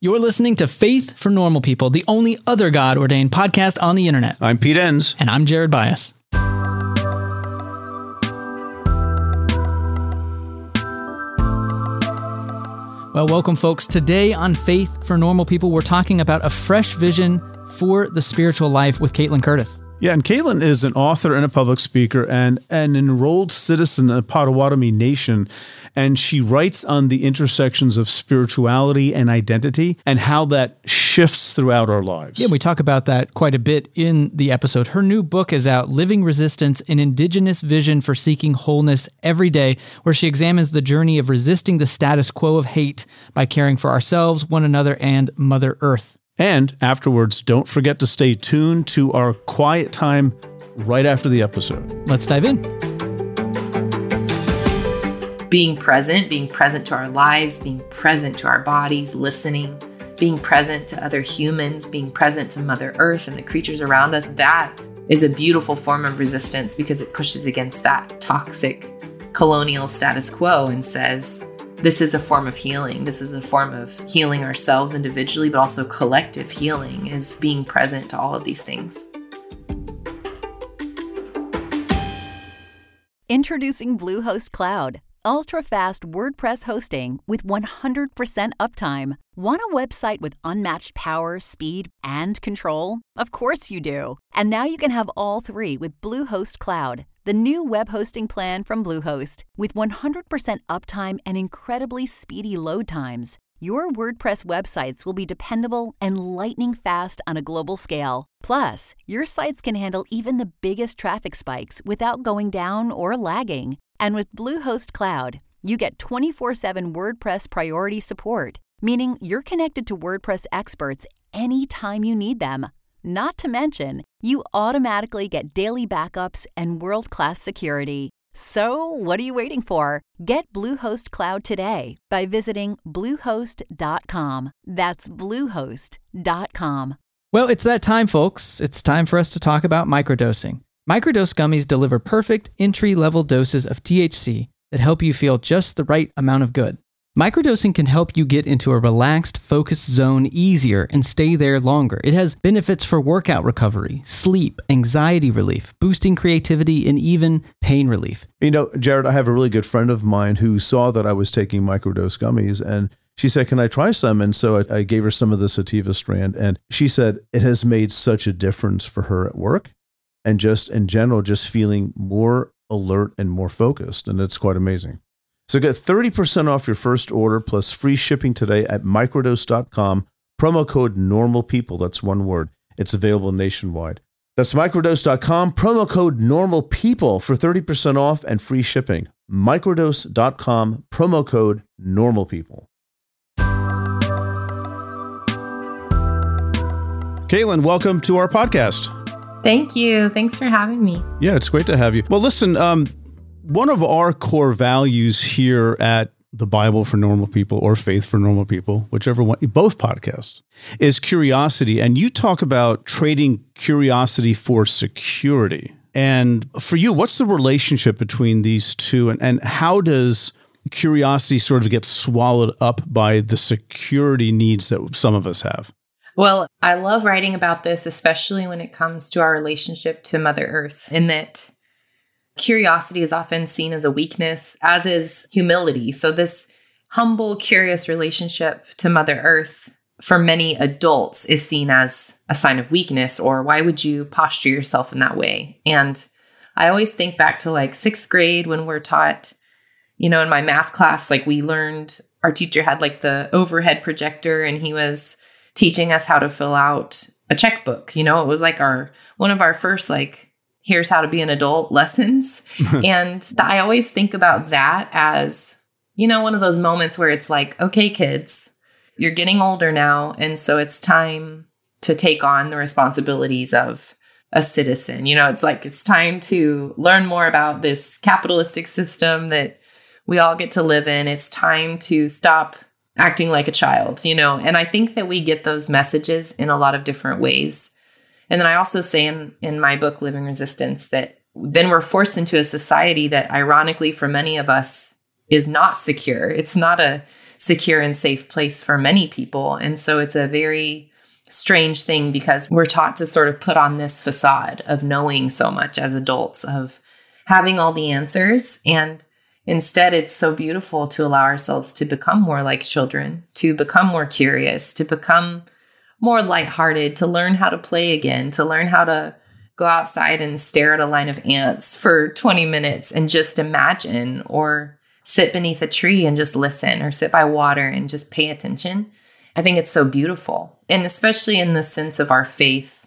You're listening to Faith for Normal People, the only other God-ordained podcast on the internet. I'm Pete Enns. And I'm Jared Bias. Well, welcome, folks. Today on Faith for Normal People, we're talking about a fresh vision for the spiritual life with Caitlin Curtis. Yeah, and Caitlin is an author and a public speaker and an enrolled citizen of the Potawatomi Nation. And she writes on the intersections of spirituality and identity and how that shifts throughout our lives. Yeah, we talk about that quite a bit in the episode. Her new book is out, Living Resistance, an Indigenous Vision for Seeking Wholeness Every Day, where she examines the journey of resisting the status quo of hate by caring for ourselves, one another, and Mother Earth. And afterwards, don't forget to stay tuned to our quiet time right after the episode. Let's dive in. Being present to our lives, being present to our bodies, listening, being present to other humans, being present to Mother Earth and the creatures around us, that is a beautiful form of resistance because it pushes against that toxic colonial status quo and says, this is a form of healing. This is a form of healing ourselves individually, but also collective healing is being present to all of these things. Introducing Bluehost Cloud, ultra-fast WordPress hosting with 100% uptime. Want a website with unmatched power, speed, and control? Of course you do. And now you can have all three with Bluehost Cloud, the new web hosting plan from Bluehost. With 100% uptime and incredibly speedy load times, your WordPress websites will be dependable and lightning fast on a global scale. Plus, your sites can handle even the biggest traffic spikes without going down or lagging. And with Bluehost Cloud, you get 24/7 WordPress priority support, meaning you're connected to WordPress experts anytime you need them. Not to mention, you automatically get daily backups and world-class security. So, what are you waiting for? Get Bluehost Cloud today by visiting Bluehost.com. That's Bluehost.com. Well, it's that time, folks. It's time for us to talk about microdosing. Microdose gummies deliver perfect entry-level doses of THC that help you feel just the right amount of good. Microdosing can help you get into a relaxed, focused zone easier and stay there longer. It has benefits for workout recovery, sleep, anxiety relief, boosting creativity, and even pain relief. You know, Jared, I have a really good friend of mine who saw that I was taking microdose gummies, and she said, can I try some? And so I gave her some of the sativa strand, and she said it has made such a difference for her at work and just in general, just feeling more alert and more focused. And it's quite amazing. So get 30% off your first order plus free shipping today at microdose.com. Promo code NORMALPEOPLE. That's one word. It's available nationwide. That's microdose.com. Promo code NORMALPEOPLE for 30% off and free shipping. Microdose.com. Promo code NORMALPEOPLE. Caitlin, welcome to our podcast. Thank you. Thanks for having me. Yeah, it's great to have you. Well, listen, one of our core values here at the Bible for Normal People or Faith for Normal People, whichever one, both podcasts, is curiosity. And you talk about trading curiosity for security. And for you, what's the relationship between these two? And how does curiosity sort of get swallowed up by the security needs that some of us have? Well, I love writing about this, especially when it comes to our relationship to Mother Earth, in that curiosity is often seen as a weakness, as is humility. So this humble, curious relationship to Mother Earth for many adults is seen as a sign of weakness, or why would you posture yourself in that way? And I always think back to like 6th grade when we're taught, you know, in my math class, like we learned, our teacher had like the overhead projector and he was teaching us how to fill out a checkbook. You know, it was like one of our first, like, here's how to be an adult lessons. And I always think about that as, you know, one of those moments where it's like, okay, kids, you're getting older now. And so it's time to take on the responsibilities of a citizen. You know, it's like, it's time to learn more about this capitalistic system that we all get to live in. It's time to stop acting like a child, you know? And I think that we get those messages in a lot of different ways. And then I also say in my book, Living Resistance, that then we're forced into a society that ironically for many of us is not secure. It's not a secure and safe place for many people. And so it's a very strange thing because we're taught to sort of put on this facade of knowing so much as adults, of having all the answers. And instead, it's so beautiful to allow ourselves to become more like children, to become more curious, to become more lighthearted, to learn how to play again, to learn how to go outside and stare at a line of ants for 20 minutes and just imagine, or sit beneath a tree and just listen, or sit by water and just pay attention. I think it's so beautiful. And especially in the sense of our faith,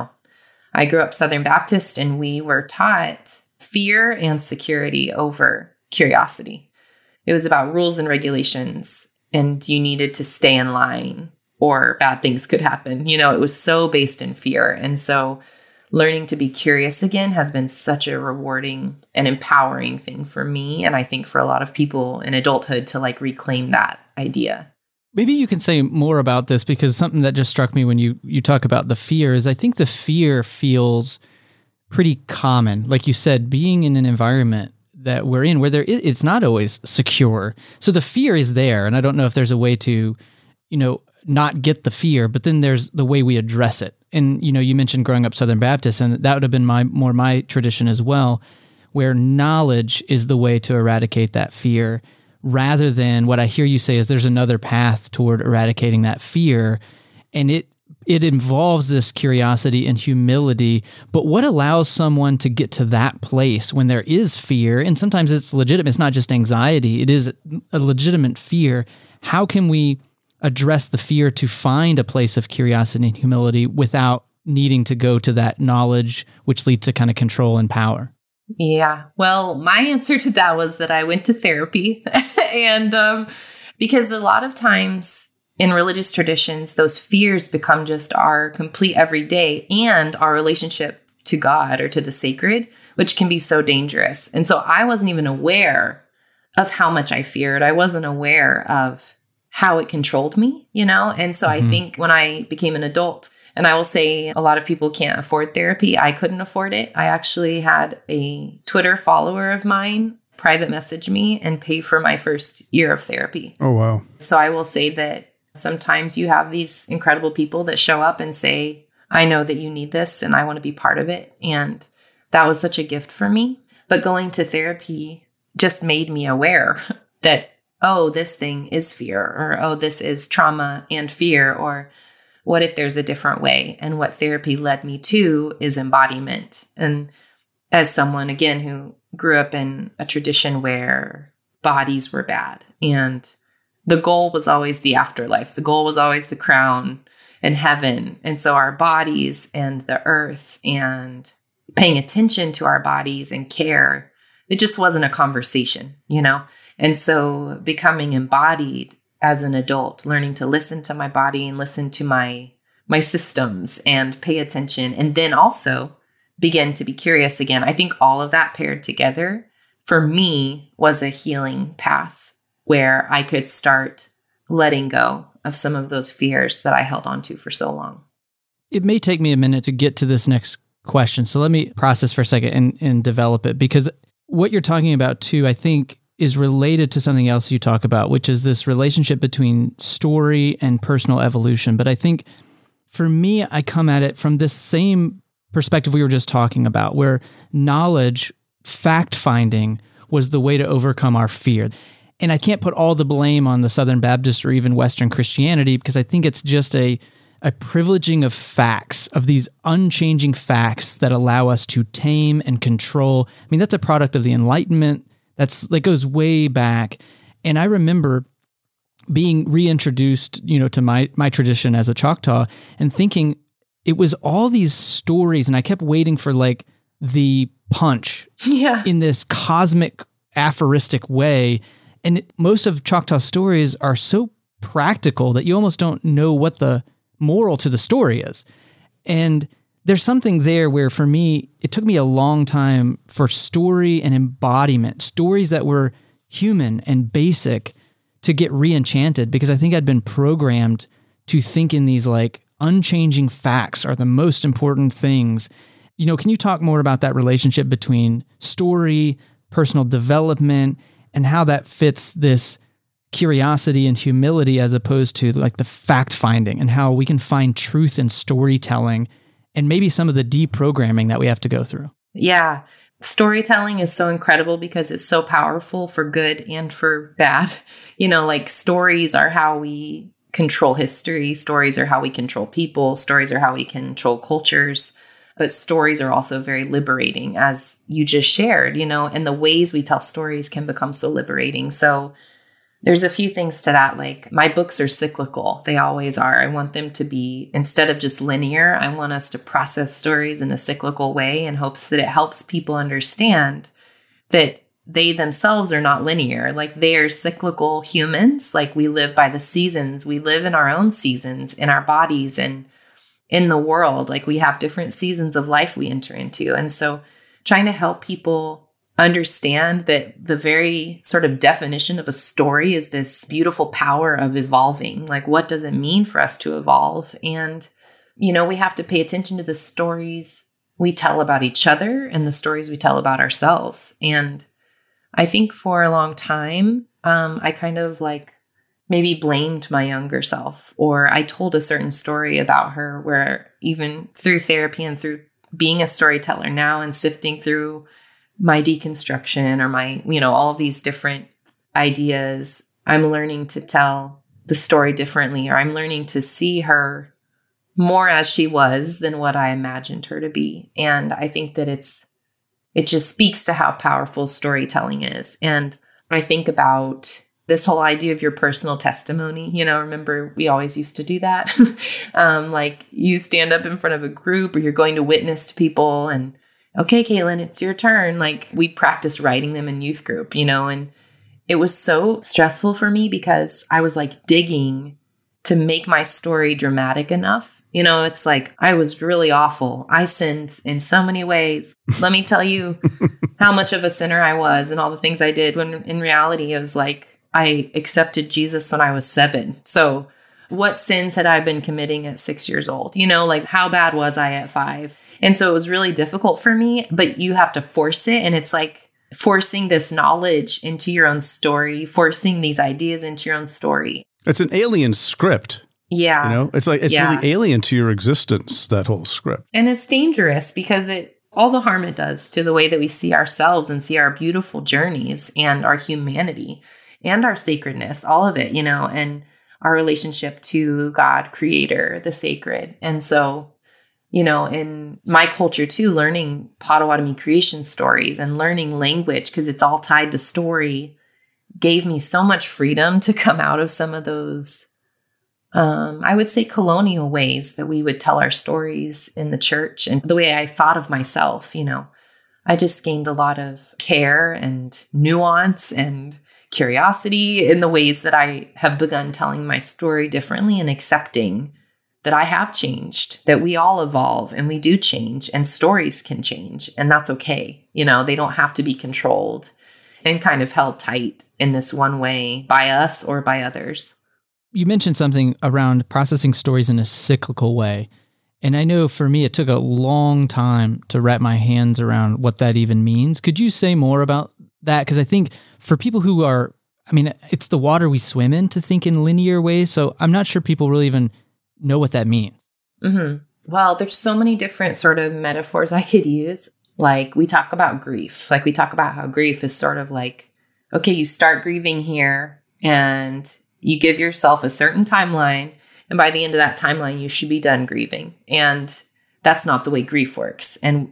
I grew up Southern Baptist, and we were taught fear and security over curiosity. It was about rules and regulations, and you needed to stay in line or bad things could happen. It was so based in fear. And so learning to be curious again has been such a rewarding and empowering thing for me. And I think for a lot of people in adulthood to reclaim that idea. Maybe you can say more about this, because something that just struck me when you talk about the fear is I think the fear feels pretty common. Like you said, being in an environment that we're in where it's not always secure. So the fear is there. And I don't know if there's a way to, not get the fear, but then there's the way we address it. And, you mentioned growing up Southern Baptist, and that would have been my tradition as well, where knowledge is the way to eradicate that fear, rather than what I hear you say is there's another path toward eradicating that fear. And it involves this curiosity and humility. But what allows someone to get to that place when there is fear? And sometimes it's legitimate. It's not just anxiety. It is a legitimate fear. How can we address the fear to find a place of curiosity and humility without needing to go to that knowledge, which leads to kind of control and power? Yeah. Well, my answer to that was that I went to therapy. And because a lot of times in religious traditions, those fears become just our complete everyday and our relationship to God or to the sacred, which can be so dangerous. And so I wasn't even aware of how much I feared. I wasn't aware of how it controlled me, And so I think when I became an adult, and I will say a lot of people can't afford therapy. I couldn't afford it. I actually had a Twitter follower of mine private message me and pay for my first year of therapy. Oh, wow. So I will say that sometimes you have these incredible people that show up and say, I know that you need this and I want to be part of it. And that was such a gift for me. But going to therapy just made me aware that, oh, this thing is fear, or, oh, this is trauma and fear, or what if there's a different way? And what therapy led me to is embodiment. And as someone, again, who grew up in a tradition where bodies were bad, and the goal was always the afterlife. The goal was always the crown and heaven. And so our bodies and the earth and paying attention to our bodies and care, it just wasn't a conversation, And so becoming embodied as an adult, learning to listen to my body and listen to my systems and pay attention, and then also begin to be curious again. I think all of that paired together for me was a healing path where I could start letting go of some of those fears that I held on to for so long. It may take me a minute to get to this next question. So let me process for a second and develop it, because what you're talking about too, I think, is related to something else you talk about, which is this relationship between story and personal evolution. But I think for me, I come at it from this same perspective we were just talking about, where knowledge, fact-finding was the way to overcome our fear. And I can't put all the blame on the Southern Baptist or even Western Christianity, because I think it's just a privileging of facts, of these unchanging facts that allow us to tame and control. I mean, that's a product of the Enlightenment. That goes way back. And I remember being reintroduced, to my tradition as a Choctaw, and thinking it was all these stories, and I kept waiting for the punch in this cosmic aphoristic way. And most of Choctaw stories are so practical that you almost don't know what the moral to the story is. And there's something there where, for me, it took me a long time for story and embodiment, stories that were human and basic, to get re-enchanted, because I think I'd been programmed to think in these unchanging facts are the most important things. Can you talk more about that relationship between story, personal development, and how that fits this curiosity and humility as opposed to like the fact finding, and how we can find truth in storytelling and maybe some of the deprogramming that we have to go through. Yeah. Storytelling is so incredible because it's so powerful for good and for bad. Like stories are how we control history. Stories are how we control people. Stories are how we control cultures. But stories are also very liberating, as you just shared, and the ways we tell stories can become so liberating. So there's a few things to that. Like, my books are cyclical. They always are. I want them to be, instead of just linear, I want us to process stories in a cyclical way in hopes that it helps people understand that they themselves are not linear. Like, they are cyclical humans. Like, we live by the seasons. We live in our own seasons, in our bodies and in the world. Like, we have different seasons of life we enter into. And so trying to help people understand that the very sort of definition of a story is this beautiful power of evolving. Like, what does it mean for us to evolve? And, we have to pay attention to the stories we tell about each other and the stories we tell about ourselves. And I think for a long time, I kind of like maybe blamed my younger self, or I told a certain story about her where, even through therapy and through being a storyteller now and sifting through my deconstruction or my, all of these different ideas, I'm learning to tell the story differently, or I'm learning to see her more as she was than what I imagined her to be. And I think that it just speaks to how powerful storytelling is. And I think about this whole idea of your personal testimony. Remember, we always used to do that. Like, you stand up in front of a group, or you're going to witness to people, and okay, Caitlin, it's your turn. Like, we practiced writing them in youth group, and it was so stressful for me because I was like digging to make my story dramatic enough. It's like, I was really awful. I sinned in so many ways. Let me tell you how much of a sinner I was and all the things I did, when in reality, it was like, I accepted Jesus when I was 7. So what sins had I been committing at 6 years old? Like, how bad was I at 5? And so it was really difficult for me, but you have to force it. And it's like forcing this knowledge into your own story, forcing these ideas into your own story. It's an alien script. Yeah. It's like, it's really alien to your existence, that whole script. And it's dangerous because all the harm it does to the way that we see ourselves and see our beautiful journeys and our humanity and our sacredness, all of it, and our relationship to God, Creator, the sacred. And so, in my culture too, learning Potawatomi creation stories and learning language, because it's all tied to story, gave me so much freedom to come out of some of those, I would say, colonial ways that we would tell our stories in the church, and the way I thought of myself. I just gained a lot of care and nuance and curiosity in the ways that I have begun telling my story differently, and accepting that I have changed, that we all evolve and we do change, and stories can change, and that's okay. They don't have to be controlled and kind of held tight in this one way by us or by others. You mentioned something around processing stories in a cyclical way. And I know for me, it took a long time to wrap my hands around what that even means. Could you say more about that? Because I think for people who are, it's the water we swim in to think in linear ways. So I'm not sure people really even know what that means. Mm-hmm. Well, there's so many different sort of metaphors I could use. Like, we talk about grief. Like, we talk about how grief is sort of like, okay, you start grieving here and you give yourself a certain timeline. And by the end of that timeline, you should be done grieving. And that's not the way grief works. And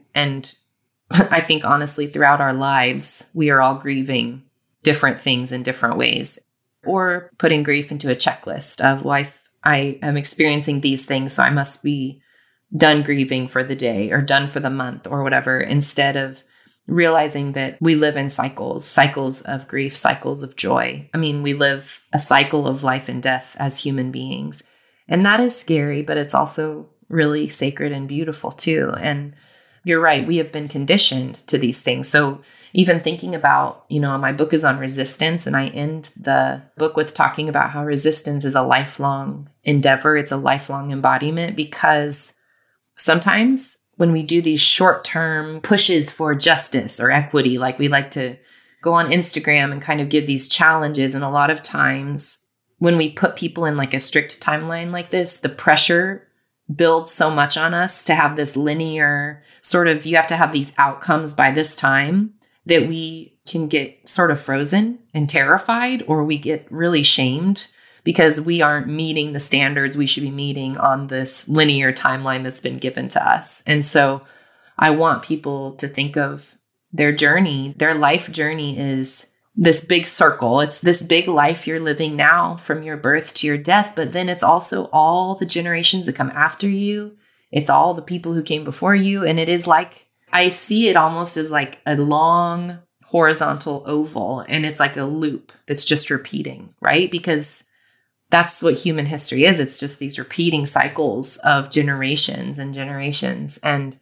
I think, honestly, throughout our lives, we are all grieving different things in different ways, or putting grief into a checklist of, well, I am experiencing these things, so I must be done grieving for the day or done for the month or whatever, instead of realizing that we live in cycles of grief, cycles of joy. We live a cycle of life and death as human beings. And that is scary, but it's also really sacred and beautiful too. And you're right, we have been conditioned to these things. So even thinking about, my book is on resistance, and I end the book with talking about how resistance is a lifelong endeavor. It's a lifelong embodiment, because sometimes when we do these short-term pushes for justice or equity, like we like to go on Instagram and kind of give these challenges. And a lot of times when we put people in like a strict timeline like this, the pressure builds so much on us to have this linear sort of, you have to have these outcomes by this time, that we can get sort of frozen and terrified, or we get really shamed because we aren't meeting the standards we should be meeting on this linear timeline that's been given to us. And so I want people to think of their journey. Their life journey is this big circle. It's this big life you're living now from your birth to your death, but then it's also all the generations that come after you. It's all the people who came before you. And it is like, I see it almost as like a long horizontal oval, and it's like a loop that's just repeating, right? Because that's what human history is. It's just these repeating cycles of generations and generations. And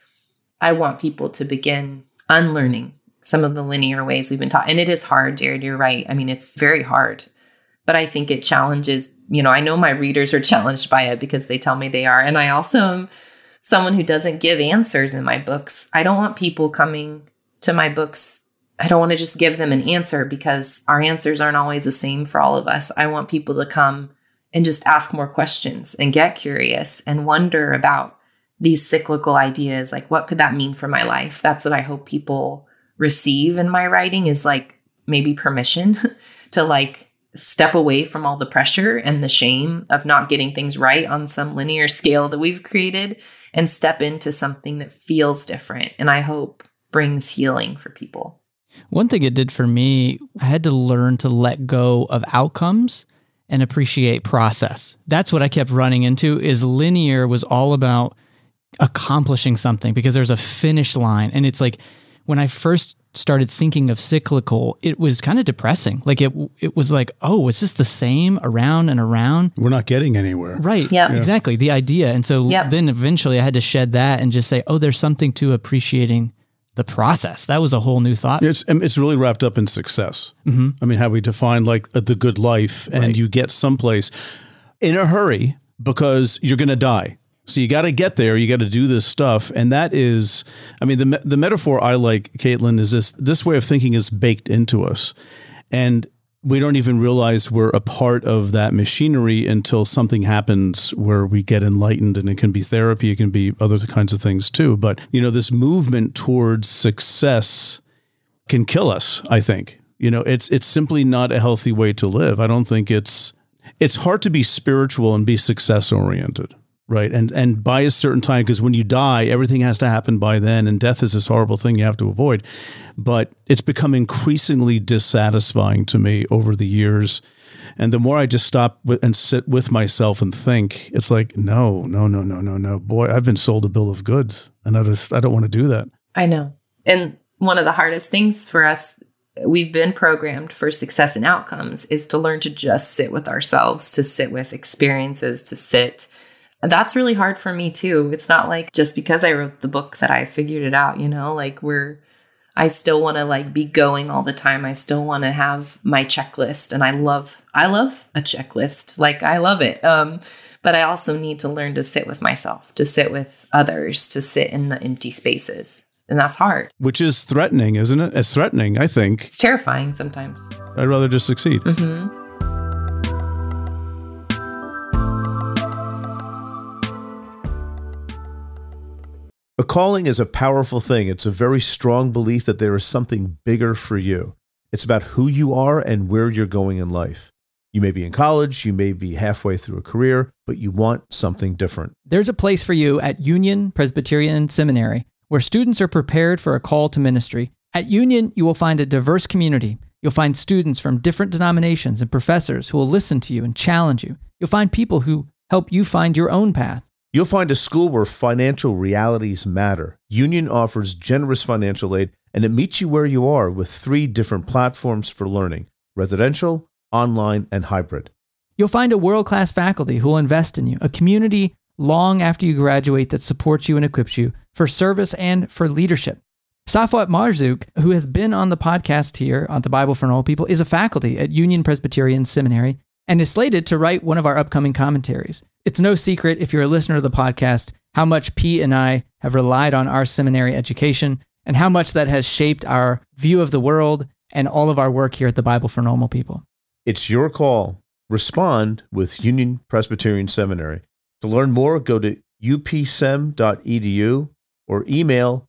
I want people to begin unlearning some of the linear ways we've been taught. And it is hard, Jared, you're right. I mean, it's very hard, but I think it challenges, I know my readers are challenged by it because they tell me they are. And I also am someone who doesn't give answers in my books. I don't want people coming to my books. I don't want to just give them an answer, because our answers aren't always the same for all of us. I want people to come and just ask more questions and get curious and wonder about these cyclical ideas. Like, what could that mean for my life? That's what I hope people receive in my writing, is like maybe permission to like step away from all the pressure and the shame of not getting things right on some linear scale that we've created, and step into something that feels different. And I hope brings healing for people. One thing it did for me, I had to learn to let go of outcomes and appreciate process. That's what I kept running into, is linear was all about accomplishing something because there's a finish line. And it's like, when I first started thinking of cyclical, it was kind of depressing. Like it was like, oh, it's just the same around and around. We're not getting anywhere. Right. Yep. Yeah. Exactly. The idea. And so then eventually I had to shed that and just say, oh, there's something to appreciating the process. That was a whole new thought. It's really wrapped up in success. Mm-hmm. I mean, how we define like the good life, and you get someplace in a hurry because you're going to die. So you got to get there. You got to do this stuff. And that is, I mean, the metaphor I like, Caitlin, is this way of thinking is baked into us. And we don't even realize we're a part of that machinery until something happens where we get enlightened, and it can be therapy. It can be other kinds of things too. But, this movement towards success can kill us, I think. It's simply not a healthy way to live. I don't think it's hard to be spiritual and be success oriented. Right. And by a certain time, because when you die, everything has to happen by then. And death is this horrible thing you have to avoid. But it's become increasingly dissatisfying to me over the years. And the more I just stop and sit with myself and think, it's like, no. Boy, I've been sold a bill of goods, and I don't want to do that. I know. And one of the hardest things for us, we've been programmed for success and outcomes, is to learn to just sit with ourselves, to sit with experiences, to sit. That's really hard for me too. It's not like just because I wrote the book that I figured it out, like I still want to like be going all the time. I still want to have my checklist, and I love a checklist. Like I love it. But I also need to learn to sit with myself, to sit with others, to sit in the empty spaces. And that's hard. Which is threatening, isn't it? It's threatening, I think. It's terrifying sometimes. I'd rather just succeed. Mm-hmm. A calling is a powerful thing. It's a very strong belief that there is something bigger for you. It's about who you are and where you're going in life. You may be in college, you may be halfway through a career, but you want something different. There's a place for you at Union Presbyterian Seminary, where students are prepared for a call to ministry. At Union, you will find a diverse community. You'll find students from different denominations and professors who will listen to you and challenge you. You'll find people who help you find your own path. You'll find a school where financial realities matter. Union offers generous financial aid, and it meets you where you are with 3 different platforms for learning: residential, online, and hybrid. You'll find a world-class faculty who will invest in you, a community long after you graduate that supports you and equips you for service and for leadership. Safwat Marzouk, who has been on the podcast here on the Bible for Normal People, is a faculty at Union Presbyterian Seminary and is slated to write one of our upcoming commentaries. It's no secret, if you're a listener to the podcast, how much Pete and I have relied on our seminary education and how much that has shaped our view of the world and all of our work here at the Bible for Normal People. It's your call. Respond with Union Presbyterian Seminary. To learn more, go to upsem.edu or email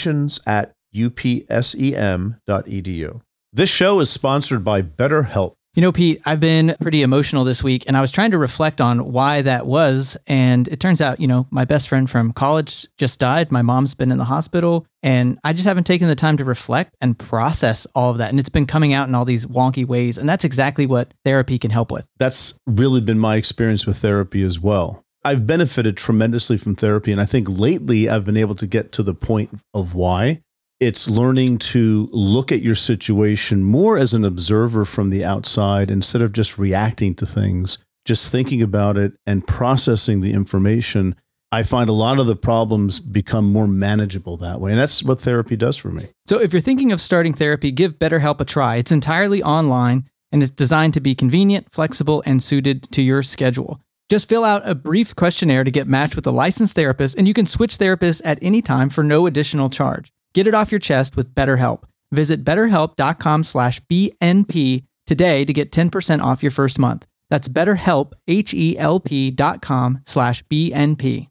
admissions@upsem.edu. This show is sponsored by BetterHelp. You know, Pete, I've been pretty emotional this week, and I was trying to reflect on why that was. And it turns out, my best friend from college just died. My mom's been in the hospital, and I just haven't taken the time to reflect and process all of that. And it's been coming out in all these wonky ways. And that's exactly what therapy can help with. That's really been my experience with therapy as well. I've benefited tremendously from therapy. And I think lately I've been able to get to the point of why. It's learning to look at your situation more as an observer from the outside instead of just reacting to things, just thinking about it and processing the information. I find a lot of the problems become more manageable that way. And that's what therapy does for me. So if you're thinking of starting therapy, give BetterHelp a try. It's entirely online and it's designed to be convenient, flexible, and suited to your schedule. Just fill out a brief questionnaire to get matched with a licensed therapist, and you can switch therapists at any time for no additional charge. Get it off your chest with BetterHelp. Visit betterhelp.com/BNP today to get 10% off your first month. That's BetterHelp, HELP.com/BNP.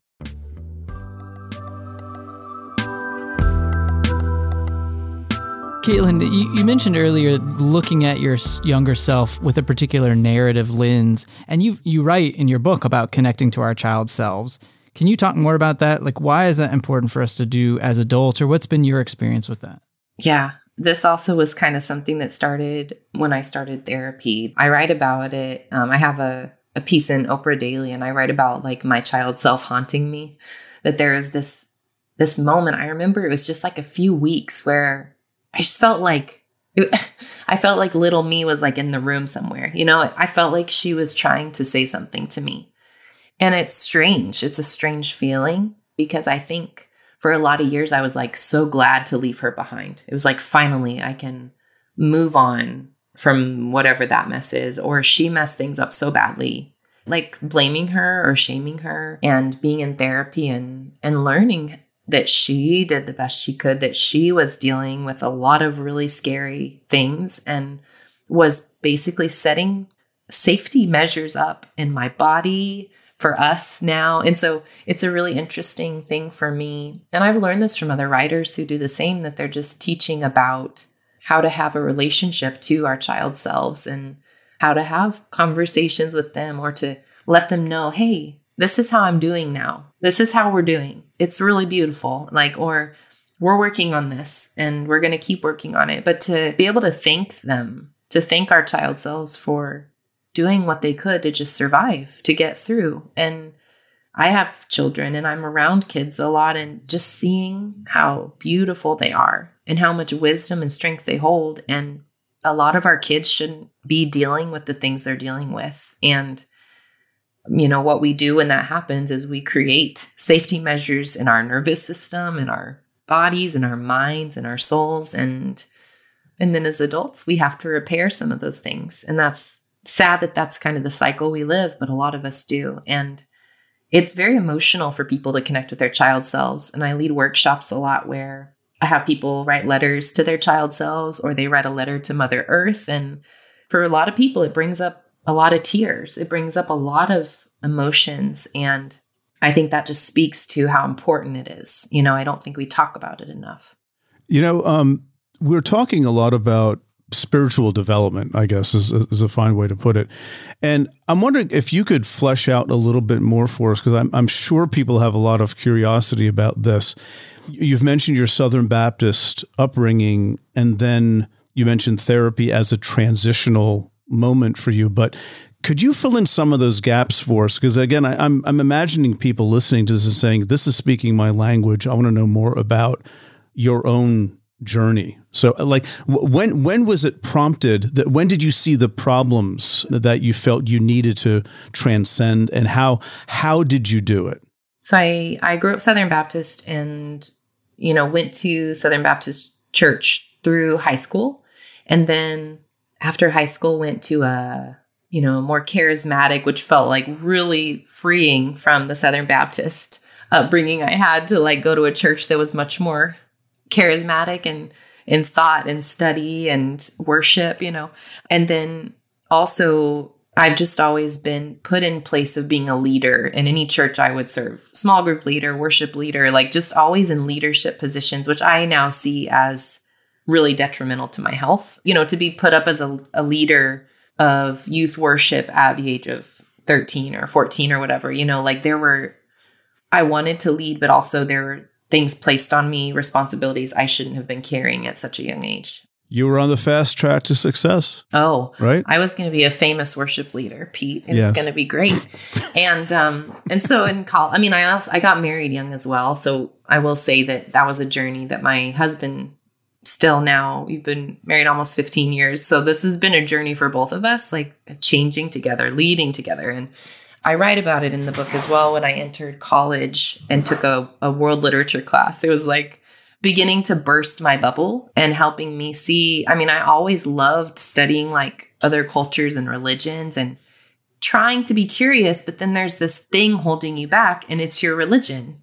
Caitlin, you mentioned earlier looking at your younger self with a particular narrative lens, and you write in your book about connecting to our child selves. Can you talk more about that? Like, why is that important for us to do as adults, or what's been your experience with that? Yeah, this also was kind of something that started when I started therapy. I write about it. I have a piece in Oprah Daily, and I write about like my child self haunting me, that there is this moment. I remember it was just like a few weeks where I just felt like, I felt like little me was like in the room somewhere. I felt like she was trying to say something to me. And it's strange. It's a strange feeling because I think for a lot of years, I was like so glad to leave her behind. It was like, finally, I can move on from whatever that mess is, or she messed things up so badly, like blaming her or shaming her, and being in therapy and learning that she did the best she could, that she was dealing with a lot of really scary things and was basically setting safety measures up in my body for us now. And so it's a really interesting thing for me. And I've learned this from other writers who do the same, that they're just teaching about how to have a relationship to our child selves and how to have conversations with them, or to let them know, hey, this is how I'm doing now. This is how we're doing. It's really beautiful. Or we're working on this and we're going to keep working on it. But to be able to thank them, to thank our child selves for doing what they could to just survive, to get through. And I have children and I'm around kids a lot, and just seeing how beautiful they are and how much wisdom and strength they hold. And a lot of our kids shouldn't be dealing with the things they're dealing with. And, what we do when that happens is we create safety measures in our nervous system, in our bodies, in our minds, in our souls. And then as adults, we have to repair some of those things. And that's sad that that's kind of the cycle we live, but a lot of us do. And it's very emotional for people to connect with their child selves. And I lead workshops a lot where I have people write letters to their child selves, or they write a letter to Mother Earth. And for a lot of people, it brings up a lot of tears. It brings up a lot of emotions. And I think that just speaks to how important it is. I don't think we talk about it enough. We're talking a lot about spiritual development, I guess, is a fine way to put it. And I'm wondering if you could flesh out a little bit more for us, because I'm sure people have a lot of curiosity about this. You've mentioned your Southern Baptist upbringing, and then you mentioned therapy as a transitional moment for you. But could you fill in some of those gaps for us? Because again, I'm imagining people listening to this and saying, this is speaking my language. I want to know more about your own journey. So when was it prompted that, when did you see the problems that you felt you needed to transcend, and how did you do it? So I grew up Southern Baptist and, went to Southern Baptist church through high school. And then after high school, went to a, more charismatic, which felt like really freeing from the Southern Baptist upbringing I had, to go to a church that was much more charismatic. And in thought and study and worship, And then also, I've just always been put in place of being a leader in any church I would serve. Small group leader, worship leader, like just always in leadership positions, which I now see as really detrimental to my health. To be put up as a leader of youth worship at the age of 13 or 14 or whatever, I wanted to lead, but also there were things placed on me, responsibilities I shouldn't have been carrying at such a young age. You were on the fast track to success. Oh, right. I was going to be a famous worship leader, Pete. It was going to be great. And so in college, I got married young as well. So I will say that was a journey that my husband still now, we've been married almost 15 years. So this has been a journey for both of us, like changing together, leading together. And I write about it in the book as well. When I entered college and took a world literature class, it was like beginning to burst my bubble and helping me see. I always loved studying like other cultures and religions and trying to be curious, but then there's this thing holding you back, and it's your religion.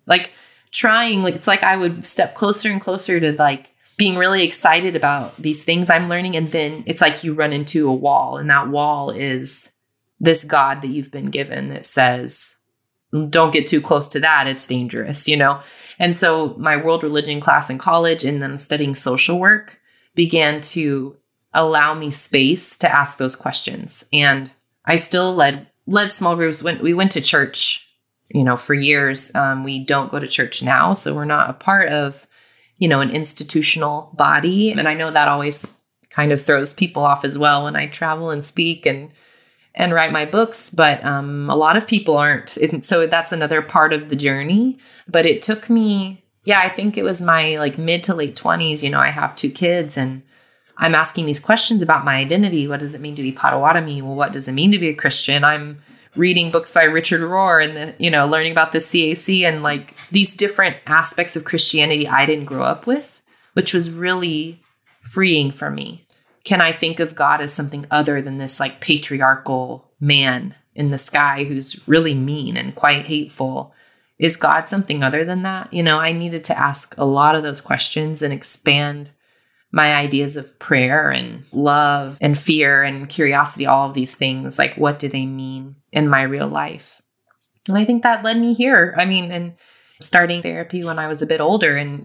It's like I would step closer and closer to like being really excited about these things I'm learning. And then it's like you run into a wall, and that wall is this God that you've been given that says, don't get too close to that. It's dangerous, And so my world religion class in college and then studying social work began to allow me space to ask those questions. And I still led small groups. We went to church, for years. We don't go to church now. So we're not a part of, an institutional body. And I know that always kind of throws people off as well when I travel and speak and write my books, but a lot of people aren't. So that's another part of the journey. But it took me, I think it was my like mid to late 20s. I have 2 kids and I'm asking these questions about my identity. What does it mean to be Potawatomi? Well, what does it mean to be a Christian? I'm reading books by Richard Rohr and learning about the CAC and like these different aspects of Christianity I didn't grow up with, which was really freeing for me. Can I think of God as something other than this like patriarchal man in the sky who's really mean and quite hateful? Is God something other than that? I needed to ask a lot of those questions and expand my ideas of prayer and love and fear and curiosity, all of these things. Like, what do they mean in my real life? And I think that led me here. And starting therapy when I was a bit older and,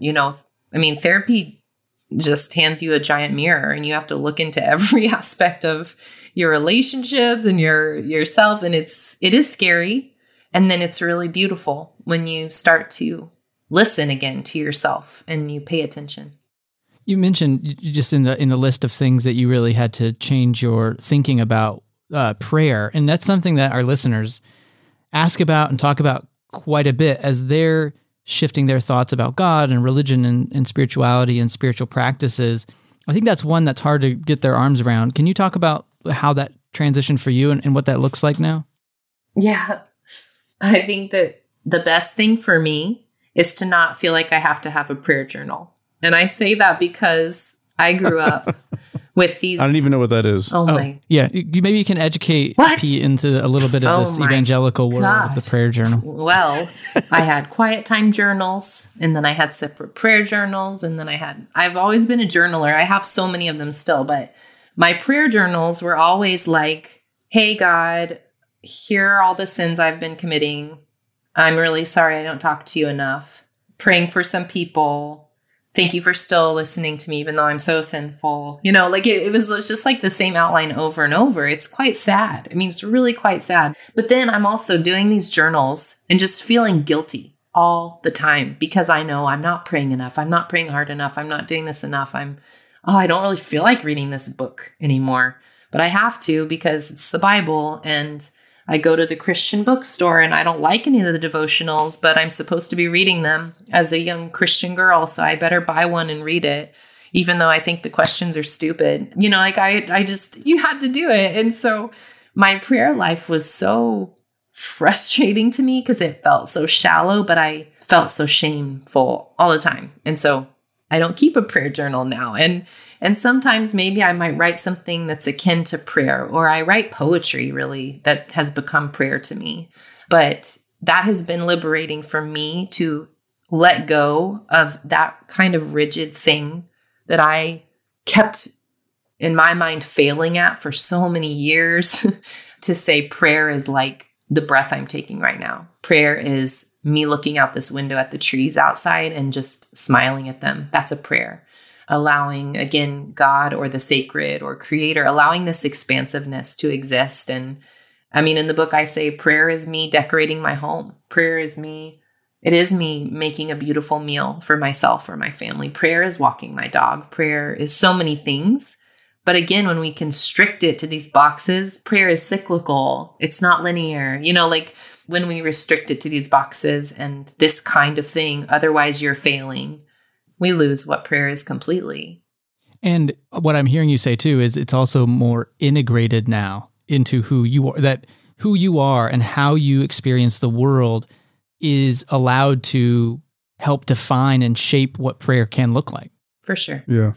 therapy just hands you a giant mirror and you have to look into every aspect of your relationships and yourself. And it is scary. And then it's really beautiful when you start to listen again to yourself and you pay attention. You mentioned just in the list of things that you really had to change your thinking about prayer. And that's something that our listeners ask about and talk about quite a bit as they're shifting their thoughts about God and religion and spirituality and spiritual practices. I think that's one that's hard to get their arms around. Can you talk about how that transitioned for you and what that looks like now? Yeah. I think that the best thing for me is to not feel like I have to have a prayer journal. And I say that because I grew up with these. I don't even know what that is. Oh my. Yeah. Maybe you can educate Pete into a little bit of this evangelical world of the prayer journal. Well, I had quiet time journals and then I had separate prayer journals. And then I've always been a journaler. I have so many of them still, but my prayer journals were always like, hey, God, here are all the sins I've been committing. I'm really sorry I don't talk to you enough. Praying for some people. Thank you for still listening to me, even though I'm so sinful. It was just like the same outline over and over. It's quite sad. It's really quite sad. But then I'm also doing these journals and just feeling guilty all the time because I know I'm not praying enough. I'm not praying hard enough. I'm not doing this enough. I don't really feel like reading this book anymore, but I have to because it's the Bible and I go to the Christian bookstore and I don't like any of the devotionals, but I'm supposed to be reading them as a young Christian girl. So I better buy one and read it, even though I think the questions are stupid. You had to do it. And so my prayer life was so frustrating to me because it felt so shallow, but I felt so shameful all the time. And so I don't keep a prayer journal now. And sometimes maybe I might write something that's akin to prayer, or I write poetry really that has become prayer to me. But that has been liberating for me to let go of that kind of rigid thing that I kept in my mind failing at for so many years to say prayer is like the breath I'm taking right now. Prayer is me looking out this window at the trees outside and just smiling at them. That's a prayer. Allowing, again, God or the sacred or creator, allowing this expansiveness to exist. And I mean, in the book, I say prayer is me decorating my home. Prayer is me. It is me making a beautiful meal for myself or my family. Prayer is walking my dog. Prayer is so many things. But again, when we constrict it to these boxes, prayer is cyclical. It's not linear. Like when we restrict it to these boxes and this kind of thing, otherwise you're failing, we lose what prayer is completely. And what I'm hearing you say too is it's also more integrated now into who you are, that who you are and how you experience the world is allowed to help define and shape what prayer can look like. For sure. Yeah.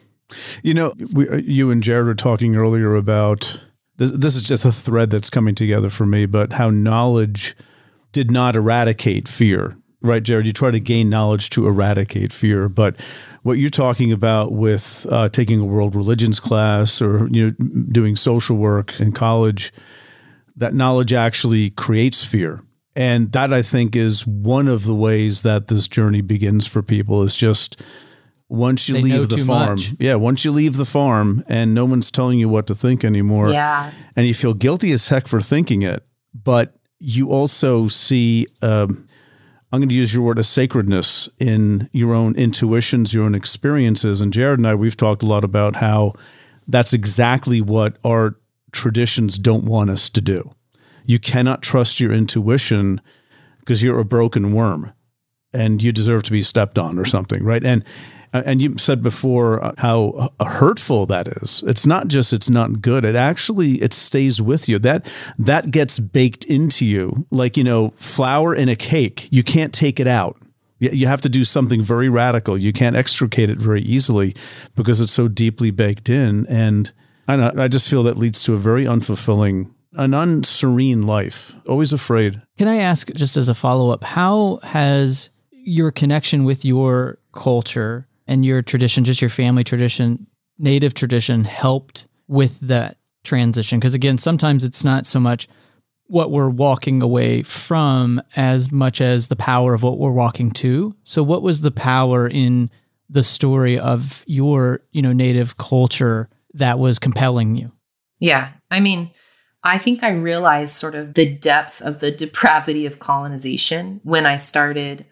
You and Jared were talking earlier about, this is just a thread that's coming together for me, but how knowledge did not eradicate fear, right, Jared? You try to gain knowledge to eradicate fear, but what you're talking about with taking a world religions class or doing social work in college, that knowledge actually creates fear. And that, I think, is one of the ways that this journey begins for people, is just once you leave the farm. Yeah, once you leave the farm and no one's telling you what to think anymore. Yeah. And you feel guilty as heck for thinking it, but you also see, I'm going to use your word, a sacredness in your own intuitions, your own experiences. And Jared and I, we've talked a lot about how that's exactly what our traditions don't want us to do. You cannot trust your intuition because you're a broken worm and you deserve to be stepped on or something, right? And you said before how hurtful that is. It's not just it's not good. It stays with you. That gets baked into you like, flour in a cake. You can't take it out. You have to do something very radical. You can't extricate it very easily because it's so deeply baked in. And I just feel that leads to a very unfulfilling, an unserene life, always afraid. Can I ask, just as a follow-up, how has your connection with your culture and your tradition, just your family tradition, native tradition, helped with that transition? Because again, sometimes it's not so much what we're walking away from as much as the power of what we're walking to. So what was the power in the story of your, native culture that was compelling you? Yeah. I mean, I think I realized sort of the depth of the depravity of colonization when I started,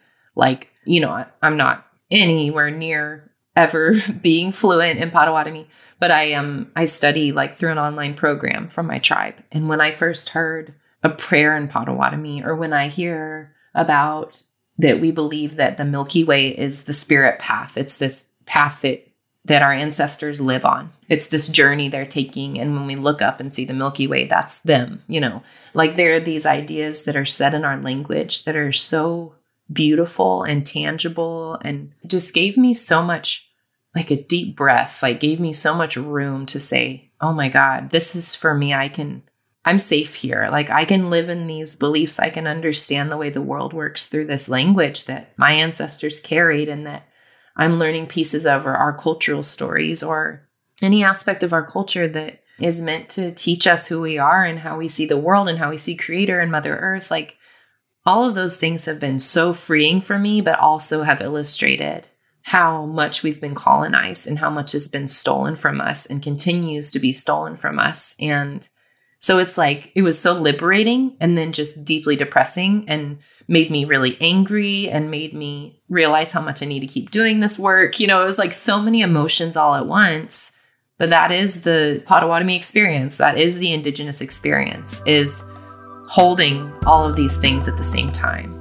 I'm not anywhere near ever being fluent in Potawatomi, but I study through an online program from my tribe. And when I first heard a prayer in Potawatomi, or when I hear about that we believe that the Milky Way is the spirit path, it's this path that our ancestors live on. It's this journey they're taking. And when we look up and see the Milky Way, that's them, there are these ideas that are said in our language that are so beautiful and tangible, and just gave me so much, a deep breath, gave me so much room to say, oh my God, this is for me. I'm safe here. I can live in these beliefs. I can understand the way the world works through this language that my ancestors carried, and that I'm learning pieces of our cultural stories or any aspect of our culture that is meant to teach us who we are and how we see the world and how we see Creator and Mother Earth. All of those things have been so freeing for me, but also have illustrated how much we've been colonized and how much has been stolen from us and continues to be stolen from us. And so it's it was so liberating and then just deeply depressing, and made me really angry and made me realize how much I need to keep doing this work. It was so many emotions all at once. But that is the Potawatomi experience. That is the Indigenous experience, is holding all of these things at the same time.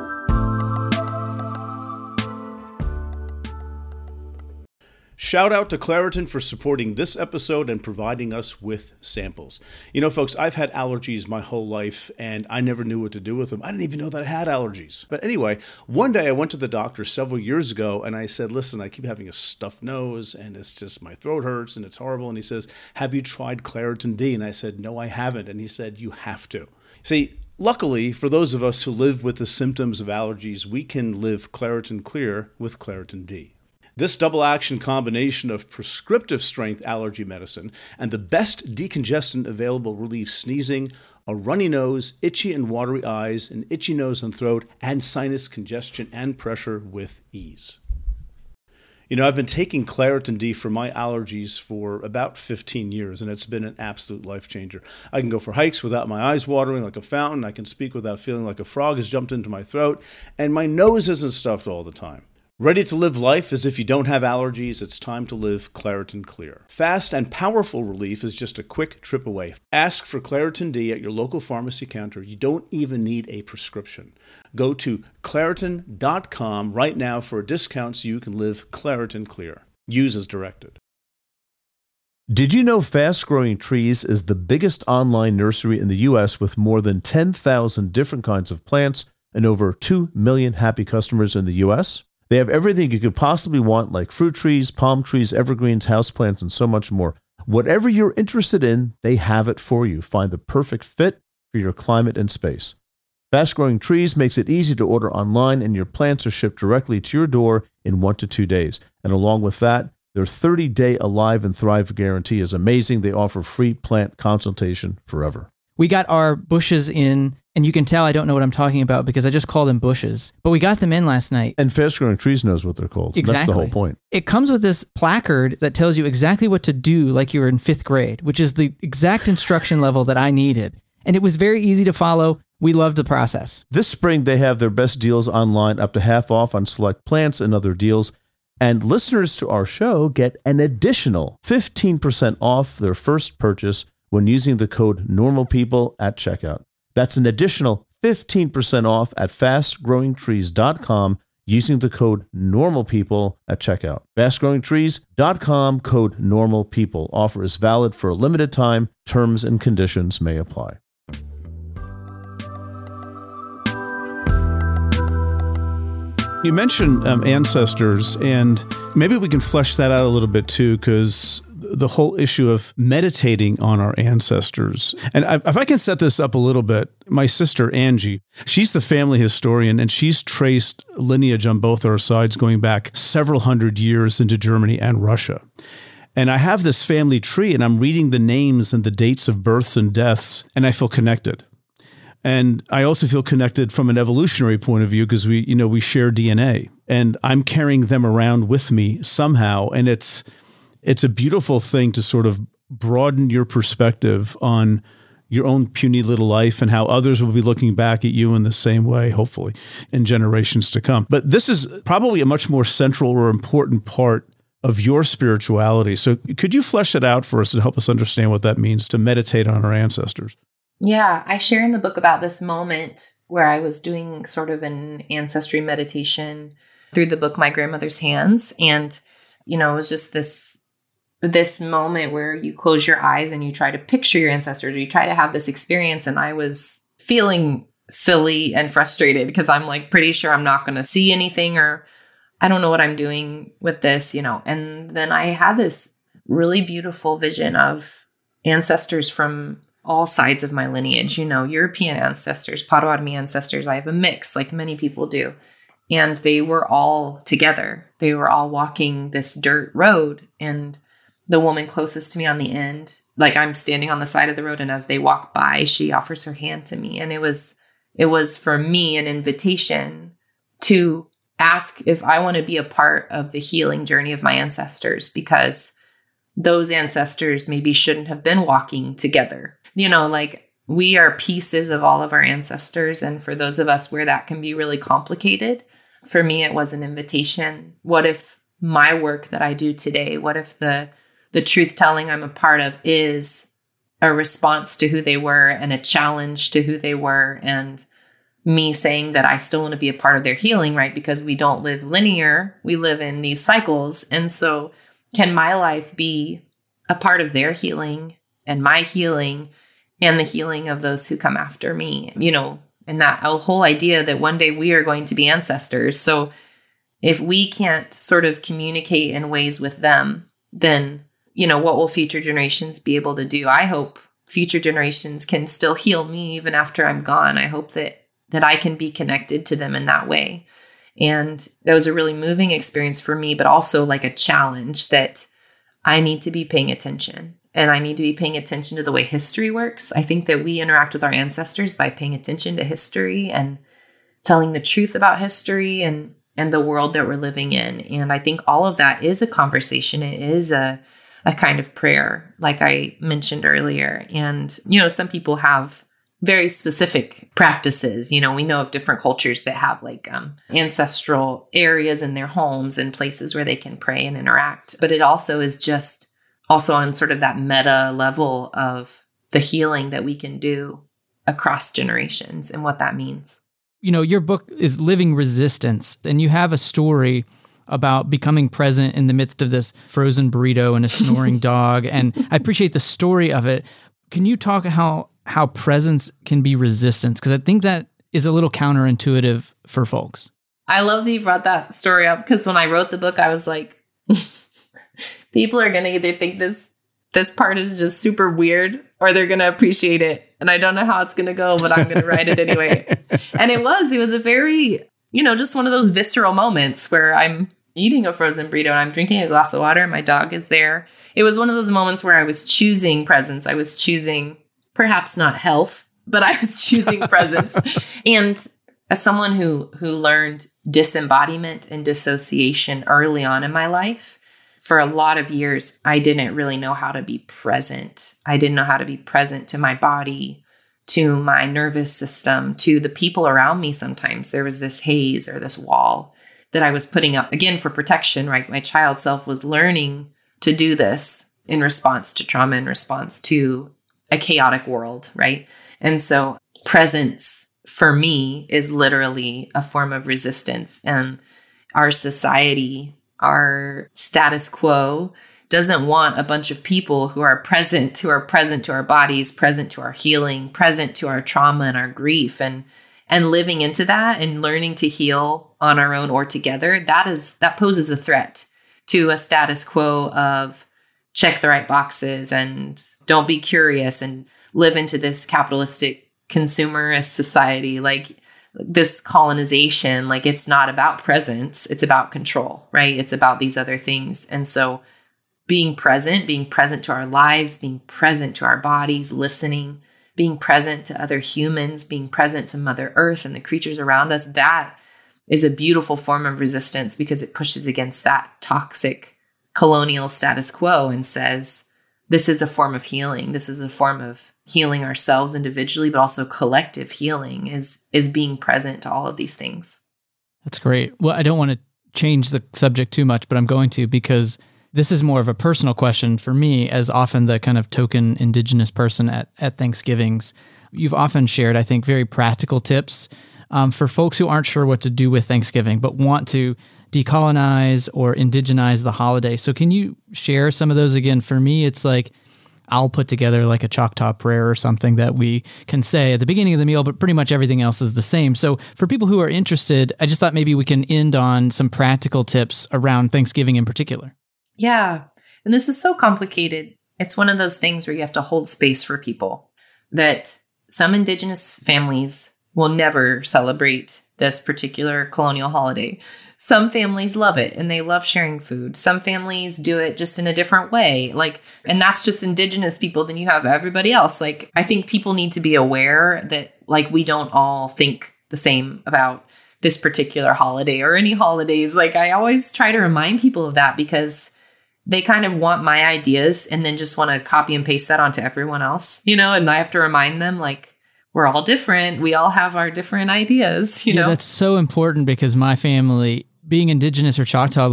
Shout out to Claritin for supporting this episode and providing us with samples. Folks, I've had allergies my whole life, and I never knew what to do with them. I didn't even know that I had allergies. But anyway, one day I went to the doctor several years ago, and I said, listen, I keep having a stuffed nose, and it's just my throat hurts, and it's horrible. And he says, have you tried Claritin D? And I said, no, I haven't. And he said, you have to. See, luckily, for those of us who live with the symptoms of allergies, we can live Claritin Clear with Claritin D. This double action combination of prescriptive strength allergy medicine and the best decongestant available relieves sneezing, a runny nose, itchy and watery eyes, an itchy nose and throat, and sinus congestion and pressure with ease. I've been taking Claritin D for my allergies for about 15 years, and it's been an absolute life changer. I can go for hikes without my eyes watering like a fountain. I can speak without feeling like a frog has jumped into my throat, and my nose isn't stuffed all the time. Ready to live life as if you don't have allergies? It's time to live Claritin Clear. Fast and powerful relief is just a quick trip away. Ask for Claritin D at your local pharmacy counter. You don't even need a prescription. Go to Claritin.com right now for a discount so you can live Claritin Clear. Use as directed. Did you know Fast Growing Trees is the biggest online nursery in the U.S. with more than 10,000 different kinds of plants and over 2 million happy customers in the U.S.? They have everything you could possibly want, like fruit trees, palm trees, evergreens, houseplants, and so much more. Whatever you're interested in, they have it for you. Find the perfect fit for your climate and space. Fast Growing Trees makes it easy to order online, and your plants are shipped directly to your door in 1 to 2 days. And along with that, their 30-day Alive and Thrive guarantee is amazing. They offer free plant consultation forever. We got our bushes in, and you can tell I don't know what I'm talking about because I just called them bushes. But we got them in last night. And Fast Growing Trees knows what they're called. Exactly. That's the whole point. It comes with this placard that tells you exactly what to do like you were in 5th grade, which is the exact instruction level that I needed. And it was very easy to follow. We loved the process. This spring, they have their best deals online, up to half off on select plants and other deals. And listeners to our show get an additional 15% off their first purchase when using the code NORMALPEOPLE at checkout. That's an additional 15% off at fastgrowingtrees.com using the code NORMALPEOPLE at checkout. Fastgrowingtrees.com, code NORMALPEOPLE. Offer is valid for a limited time. Terms and conditions may apply. You mentioned ancestors, and maybe we can flesh that out a little bit too, because the whole issue of meditating on our ancestors. And if I can set this up a little bit, my sister, Angie, she's the family historian, and she's traced lineage on both our sides going back several hundred years into Germany and Russia. And I have this family tree, and I'm reading the names and the dates of births and deaths, and I feel connected. And I also feel connected from an evolutionary point of view because we share DNA, and I'm carrying them around with me somehow. And it's a beautiful thing to sort of broaden your perspective on your own puny little life and how others will be looking back at you in the same way, hopefully, in generations to come. But this is probably a much more central or important part of your spirituality. So could you flesh it out for us and help us understand what that means to meditate on our ancestors? Yeah, I share in the book about this moment where I was doing sort of an ancestry meditation through the book My Grandmother's Hands. And, it was just this moment where you close your eyes and you try to picture your ancestors, or you try to have this experience. And I was feeling silly and frustrated because I'm like pretty sure I'm not going to see anything, or I don't know what I'm doing with this, And then I had this really beautiful vision of ancestors from all sides of my lineage, European ancestors, Potawatomi ancestors. I have a mix like many people do. And they were all together. They were all walking this dirt road. And the woman closest to me on the end, like I'm standing on the side of the road, and as they walk by, she offers her hand to me. And it was for me an invitation to ask if I want to be a part of the healing journey of my ancestors, because those ancestors maybe shouldn't have been walking together. Like we are pieces of all of our ancestors. And for those of us where that can be really complicated, for me, it was an invitation. What if my work that I do today, what if the truth telling I'm a part of is a response to who they were and a challenge to who they were, and me saying that I still want to be a part of their healing, right? Because we don't live linear, we live in these cycles. And so can my life be a part of their healing and my healing and the healing of those who come after me, and that whole idea that one day we are going to be ancestors. So if we can't sort of communicate in ways with them, then, what will future generations be able to do? I hope future generations can still heal me even after I'm gone. I hope that I can be connected to them in that way. And that was a really moving experience for me, but also like a challenge that I need to be paying attention. And I need to be paying attention to the way history works. I think that we interact with our ancestors by paying attention to history and telling the truth about history and the world that we're living in. And I think all of that is a conversation. It is a kind of prayer, like I mentioned earlier. And, some people have very specific practices. We know of different cultures that have like ancestral areas in their homes and places where they can pray and interact. But it also is just also on sort of that meta level of the healing that we can do across generations and what that means. Your book is Living Resistance, and you have a story about becoming present in the midst of this frozen burrito and a snoring dog. And I appreciate the story of it. Can you talk how presence can be resistance? Because I think that is a little counterintuitive for folks. I love that you brought that story up, because when I wrote the book, I was like, people are going to either think this part is just super weird or they're going to appreciate it. And I don't know how it's going to go, but I'm going to write it anyway. And it was a very, just one of those visceral moments where I'm eating a frozen burrito and I'm drinking a glass of water and my dog is there. It was one of those moments where I was choosing presence. I was choosing perhaps not health, but I was choosing presence. And as someone who learned disembodiment and dissociation early on in my life, for a lot of years, I didn't really know how to be present. I didn't know how to be present to my body, to my nervous system, to the people around me. Sometimes there was this haze or this wall that I was putting up, again, for protection, right? My child self was learning to do this in response to trauma, in response to a chaotic world, right? And so presence for me is literally a form of resistance. And our society, our status quo doesn't want a bunch of people who are present to our bodies, present to our healing, present to our trauma and our grief, and living into that and learning to heal on our own or together. That poses a threat to a status quo of check the right boxes and don't be curious and live into this capitalistic consumerist society. Like this colonization, like it's not about presence, it's about control, right? It's about these other things. And so being present to our lives, being present to our bodies, listening, being present to other humans, being present to Mother Earth and the creatures around us, that is a beautiful form of resistance because it pushes against that toxic colonial status quo and says, this is a form of healing. This is a form of healing ourselves individually, but also collective healing is being present to all of these things. That's great. Well, I don't want to change the subject too much, but I'm going to, because this is more of a personal question for me as often the kind of token Indigenous person at Thanksgivings. You've often shared, I think, very practical tips for folks who aren't sure what to do with Thanksgiving, but want to decolonize or indigenize the holiday. So can you share some of those again? For me, it's like, I'll put together like a Choctaw prayer or something that we can say at the beginning of the meal, but pretty much everything else is the same. So for people who are interested, I just thought maybe we can end on some practical tips around Thanksgiving in particular. Yeah. And this is so complicated. It's one of those things where you have to hold space for people, that some Indigenous families will never celebrate this particular colonial holiday. Some families love it and they love sharing food. Some families do it just in a different way. And that's just Indigenous people. Then you have everybody else. I think people need to be aware that we don't all think the same about this particular holiday or any holidays. I always try to remind people of that because they kind of want my ideas and then just want to copy and paste that onto everyone else, and I have to remind them we're all different. We all have our different ideas, Yeah, that's so important because my family, being Indigenous or Choctaw,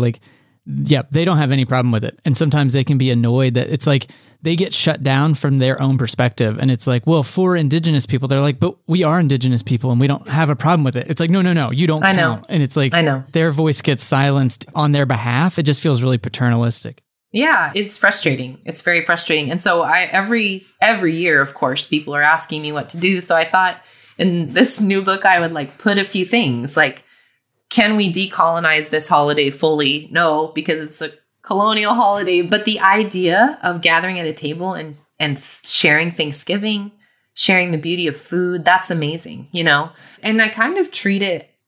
they don't have any problem with it. And sometimes they can be annoyed that it's they get shut down from their own perspective. And it's well, for Indigenous people, they're but we are Indigenous people and we don't have a problem with it. It's no, you don't count. Know. And it's I know. Their voice gets silenced on their behalf. It just feels really paternalistic. Yeah, it's frustrating. It's very frustrating. And so every year, of course, people are asking me what to do. So I thought in this new book, I would put a few things can we decolonize this holiday fully? No, because it's a colonial holiday. But the idea of gathering at a table and sharing Thanksgiving, sharing the beauty of food, that's amazing, And I kind of treat it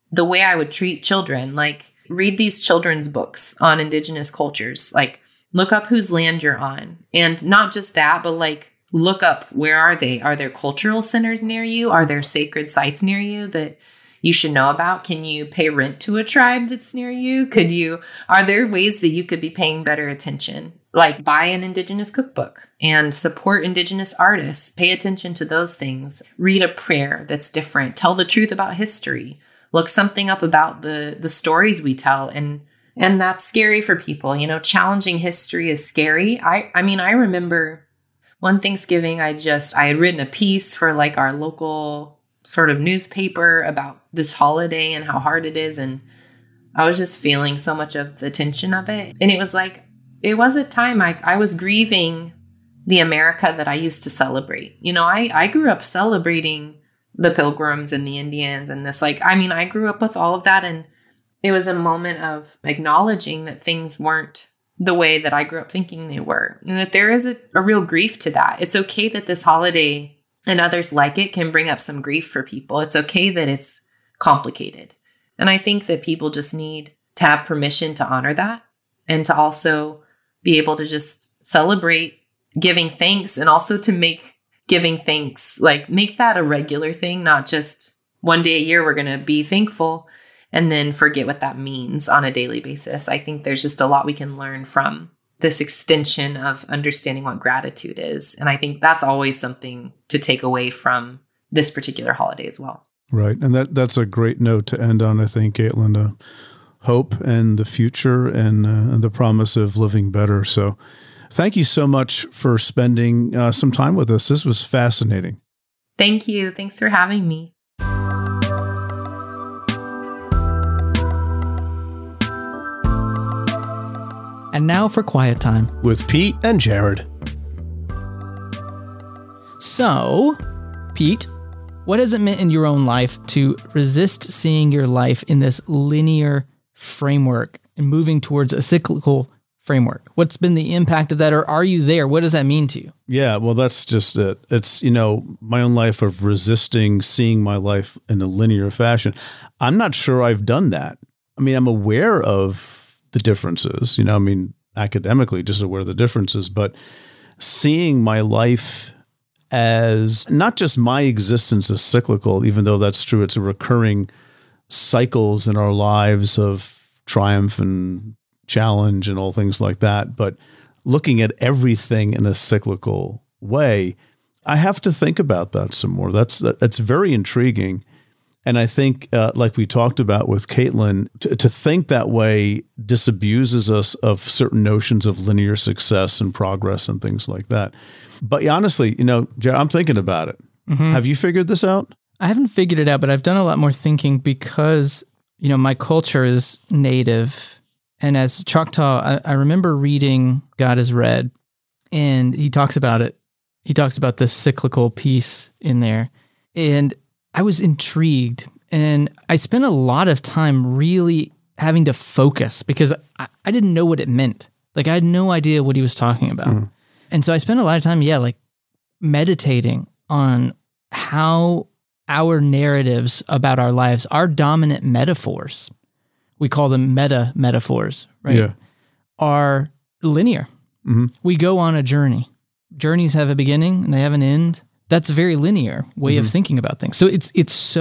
the way I would treat children, like read these children's books on indigenous cultures, like look up whose land you're on. And not just that, but like look up, where are they? Are there cultural centers near you? Are there sacred sites near you that you should know about? Can you pay rent to a tribe that's near you? Are there ways that you could be paying better attention? Like buy an indigenous cookbook and support indigenous artists. Pay attention to those things. Read a prayer that's different. Tell the truth about history. Look something up about the stories we tell. And that's scary for people. You know, challenging history is scary. I mean, I remember one Thanksgiving, I had written a piece for like our local sort of newspaper about this holiday and how hard it is. And I was just feeling so much of the tension of it. And it was like, it was a time I was grieving the America that I used to celebrate. You know, I grew up celebrating the Pilgrims and the Indians and this, like, I mean, I grew up with all of that. And it was a moment of acknowledging that things weren't the way that I grew up thinking they were. And that there is a real grief to that. It's okay that this holiday and others like it can bring up some grief for people. It's okay that it's complicated. And I think that people just need to have permission to honor that and to also be able to just celebrate giving thanks, and also to make giving thanks, like make that a regular thing, not just one day a year we're going to be thankful and then forget what that means on a daily basis. I think there's just a lot we can learn from this extension of understanding what gratitude is. And I think that's always something to take away from this particular holiday as well. Right. And that's a great note to end on, I think, Caitlin. Hope and the future and the promise of living better. So thank you so much for spending some time with us. This was fascinating. Thank you. Thanks for having me. And now for Quiet Time with Pete and Jared. So, Pete, what has it meant in your own life to resist seeing your life in this linear framework and moving towards a cyclical framework? What's been the impact of that, or are you there? What does that mean to you? Yeah, well, that's just it. It's, my own life of resisting seeing my life in a linear fashion. I'm not sure I've done that. I mean, I'm aware of the differences, academically just aware of the differences, but seeing my life as not just my existence as cyclical, even though that's true, it's a recurring cycles in our lives of triumph and challenge and all things like that. But looking at everything in a cyclical way, I have to think about that some more. That's very intriguing. And I think, like we talked about with Caitlin, to think that way disabuses us of certain notions of linear success and progress and things like that. But honestly, Jared, I'm thinking about it. Mm-hmm. Have you figured this out? I haven't figured it out, but I've done a lot more thinking because, my culture is Native. And as Choctaw, I remember reading God is Red, and he talks about it. He talks about this cyclical piece in there. And I was intrigued, and I spent a lot of time really having to focus because I didn't know what it meant. Like, I had no idea what he was talking about. Mm. And so I spent a lot of time, meditating on how our narratives about our lives, our dominant metaphors, we call them meta metaphors, right? Yeah. Are linear. Mm-hmm. We go on a journey. Journeys have a beginning and they have an end. That's a very linear way of thinking about things. So it's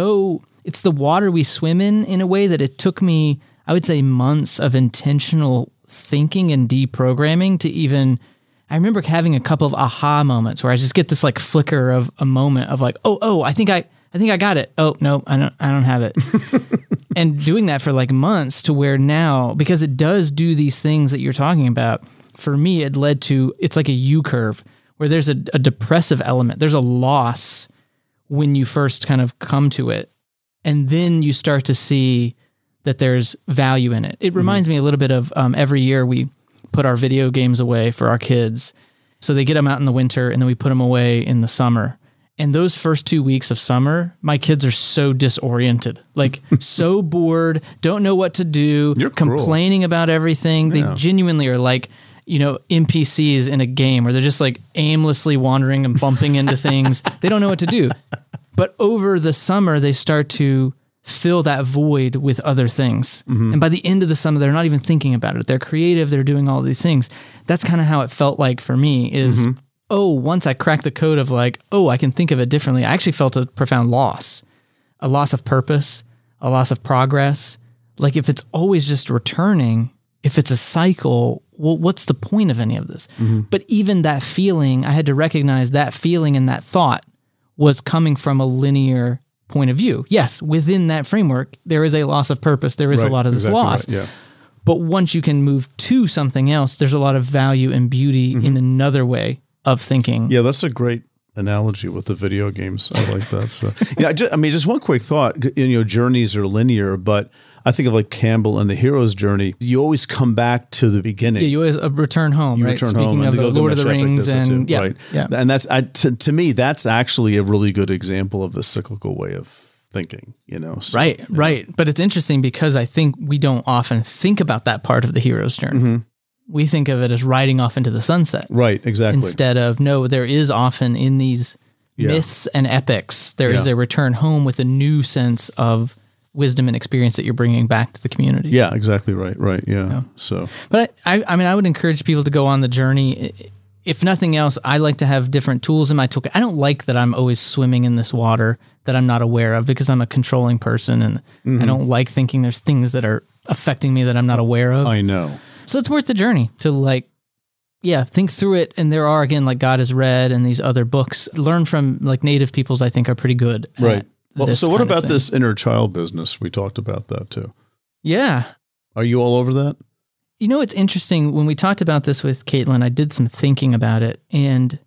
the water we swim in a way that it took me, I would say, months of intentional thinking and deprogramming to even, I remember having a couple of aha moments where I just get this like flicker of a moment of like, I think I got it. Oh, no, I don't have it. And doing that for like months to where now, because it does do these things that you're talking about, for me, it led to, it's like a U-curve where there's a depressive element. There's a loss when you first kind of come to it. And then you start to see that there's value in it. It reminds me a little bit of every year we put our video games away for our kids. So they get them out in the winter and then we put them away in the summer. And those first 2 weeks of summer, my kids are so disoriented, like so bored, don't know what to do, complaining about everything. Yeah. They genuinely are like, NPCs in a game where they're just like aimlessly wandering and bumping into things. They don't know what to do. But over the summer, they start to fill that void with other things. And by the end of the summer, they're not even thinking about it. They're creative. They're doing all these things. That's kind of how it felt like for me is, once I cracked the code of like, I can think of it differently. I actually felt a profound loss, a loss of purpose, a loss of progress. Like if it's always just returning, if it's a cycle, well, what's the point of any of this? But even that feeling, I had to recognize that feeling and that thought was coming from a linear point of view. Yes, within that framework, there is a loss of purpose. There is a lot of this loss. Right, yeah. But once you can move to something else, there's a lot of value and beauty in another way of thinking. Yeah, that's a great analogy with the video games. I like that. So, yeah, just one quick thought. Journeys are linear, but I think of like Campbell and the hero's journey. You always come back to the beginning. Yeah, you always return home, right? Return Speaking home of the Lord of the Rings, and right. And that's to me, that's actually a really good example of the cyclical way of thinking. So, right. But it's interesting because I think we don't often think about that part of the hero's journey. We think of it as riding off into the sunset. Right, exactly. Instead of, no, there is often in these myths and epics, there is a return home with a new sense of wisdom and experience that you're bringing back to the community. Yeah, exactly right. Right. Yeah. So, but I would encourage people to go on the journey. If nothing else, I like to have different tools in my toolkit. I don't like that I'm always swimming in this water that I'm not aware of because I'm a controlling person and I don't like thinking there's things that are affecting me that I'm not aware of. I know. So it's worth the journey to think through it. And there are, again, like God is Red and these other books. Learn from like native peoples, I think, are pretty good. Right. Well, so what about this inner child business? We talked about that too. Yeah. Are you all over that? It's interesting. When we talked about this with Caitlin, I did some thinking about it. And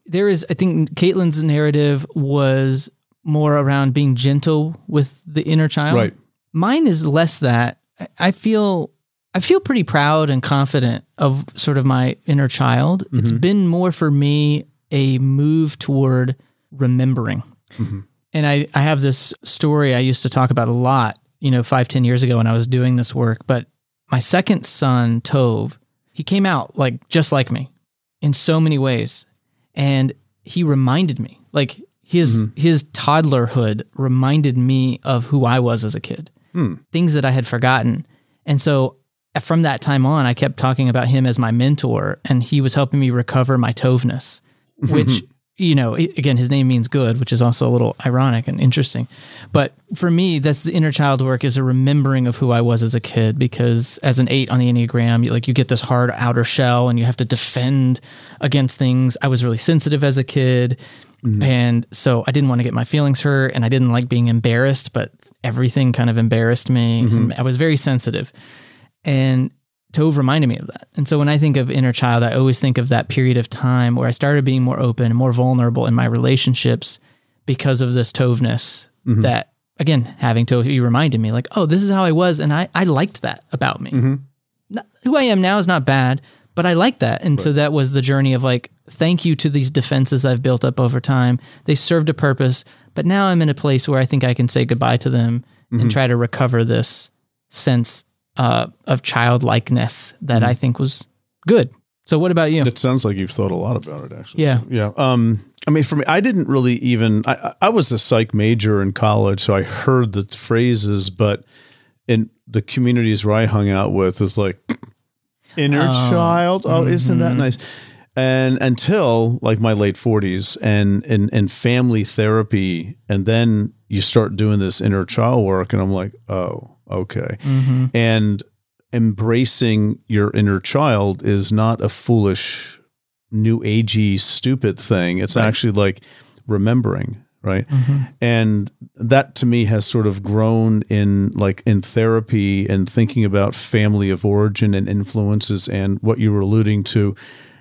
I think Caitlin's narrative was more around being gentle with the inner child. Right. Mine is less that. I feel pretty proud and confident of sort of my inner child. It's been more for me a move toward remembering. And I have this story I used to talk about a lot, 5-10 years ago when I was doing this work. But my second son, Tove, he came out just like me in so many ways. And he reminded me, his toddlerhood reminded me of who I was as a kid, things that I had forgotten. And so from that time on, I kept talking about him as my mentor, and he was helping me recover my Toveness, which, again, his name means good, which is also a little ironic and interesting. But for me, that's the inner child work, is a remembering of who I was as a kid, because as an 8 on the Enneagram, you get this hard outer shell and you have to defend against things. I was really sensitive as a kid. And so I didn't want to get my feelings hurt, and I didn't like being embarrassed, but everything kind of embarrassed me. And I was very sensitive. And Tove reminded me of that. And so when I think of inner child, I always think of that period of time where I started being more open and more vulnerable in my relationships because of this Toveness that, again, having Tove, he reminded me this is how I was. And I liked that about me. Who I am now is not bad, but I like that. And so that was the journey of thank you to these defenses I've built up over time. They served a purpose, but now I'm in a place where I think I can say goodbye to them and try to recover this sense of childlikeness that I think was good. So what about you? It sounds like you've thought a lot about it, actually. Yeah. So, yeah. For me, I didn't really even, I was a psych major in college, so I heard the phrases, but in the communities where I hung out with, it's inner child. Oh, isn't that nice? And until my late 40s and family therapy, and then you start doing this inner child work, and I'm like, oh, okay. And embracing your inner child is not a foolish, new agey, stupid thing. It's actually remembering, right? And that to me has sort of grown in therapy and thinking about family of origin and influences, and what you were alluding to,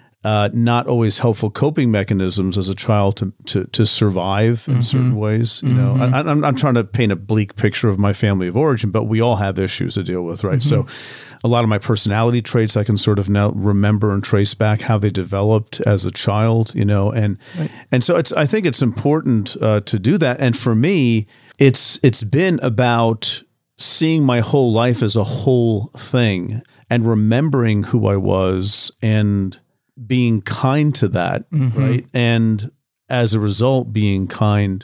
not always helpful coping mechanisms as a child to survive in certain ways. I'm trying to paint a bleak picture of my family of origin, but we all have issues to deal with, right? So a lot of my personality traits, I can sort of now remember and trace back how they developed as a child, and so I think it's important to do that. And for me, it's been about seeing my whole life as a whole thing and remembering who I was and being kind to that, right? And as a result, being kind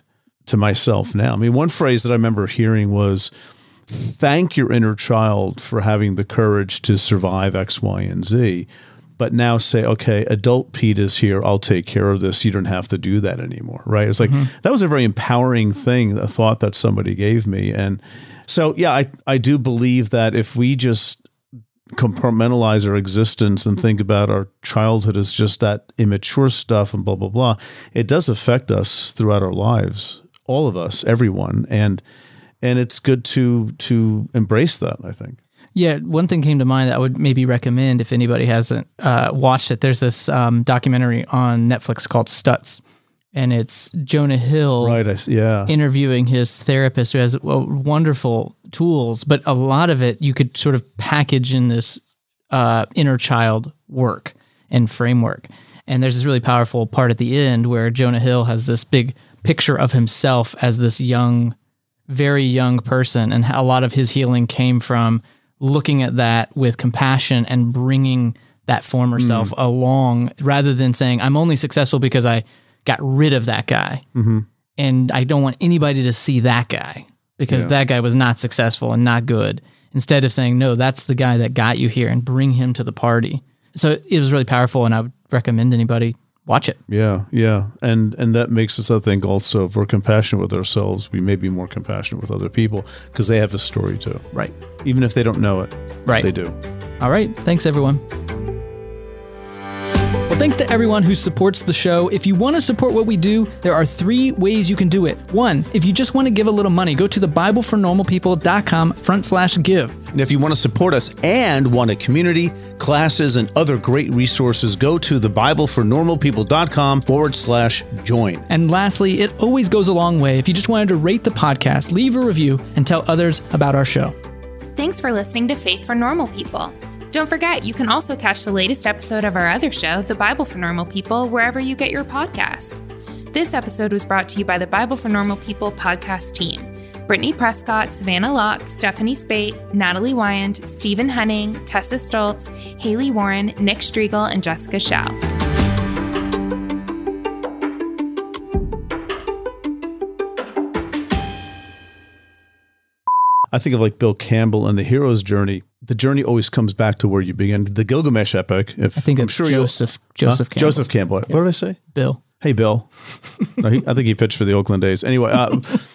to myself now. I mean, one phrase that I remember hearing was, thank your inner child for having the courage to survive X, Y, and Z. But now say, okay, adult Pete is here. I'll take care of this. You don't have to do that anymore, right? It's like, that was a very empowering thing, a thought that somebody gave me. And so, yeah, I do believe that if we just compartmentalize our existence and think about our childhood as just that immature stuff and blah, blah, blah, it does affect us throughout our lives, all of us, everyone. And it's good to embrace that, I think. Yeah, one thing came to mind that I would maybe recommend if anybody hasn't watched it. There's this documentary on Netflix called Stutz, and it's Jonah Hill interviewing his therapist who has wonderful tools, but a lot of it you could sort of package in this inner child work and framework. And there's this really powerful part at the end where Jonah Hill has this big picture of himself as this young, very young person, and a lot of his healing came from looking at that with compassion and bringing that former self along, rather than saying, I'm only successful because I got rid of that guy. And I don't want anybody to see that guy because that guy was not successful and not good. Instead of saying, no, that's the guy that got you here, and bring him to the party. So it was really powerful, and I would recommend anybody watch it. Yeah. And that makes us, I think, also, if we're compassionate with ourselves, we may be more compassionate with other people because they have a story too. Right. Even if they don't know it. Right. They do. All right. Thanks, everyone. Well, thanks to everyone who supports the show. If you want to support what we do, there are 3 ways you can do it. 1, if you just want to give a little money, go to thebiblefornormalpeople.com/give. And if you want to support us and want a community, classes, and other great resources, go to thebiblefornormalpeople.com/join. And lastly, it always goes a long way if you just wanted to rate the podcast, leave a review, and tell others about our show. Thanks for listening to Faith for Normal People. Don't forget, you can also catch the latest episode of our other show, The Bible for Normal People, wherever you get your podcasts. This episode was brought to you by the Bible for Normal People podcast team. Brittany Prescott, Savannah Locke, Stephanie Spate, Natalie Wyand, Stephen Hunning, Tessa Stoltz, Haley Warren, Nick Striegel, and Jessica Schau. I think of like Bill Campbell and the hero's journey. The journey always comes back to where you begin. The Gilgamesh epic. I think it's Joseph Campbell. Joseph Campbell. What did I say? Bill. Hey, Bill. No, I think he pitched for the Oakland A's. Anyway,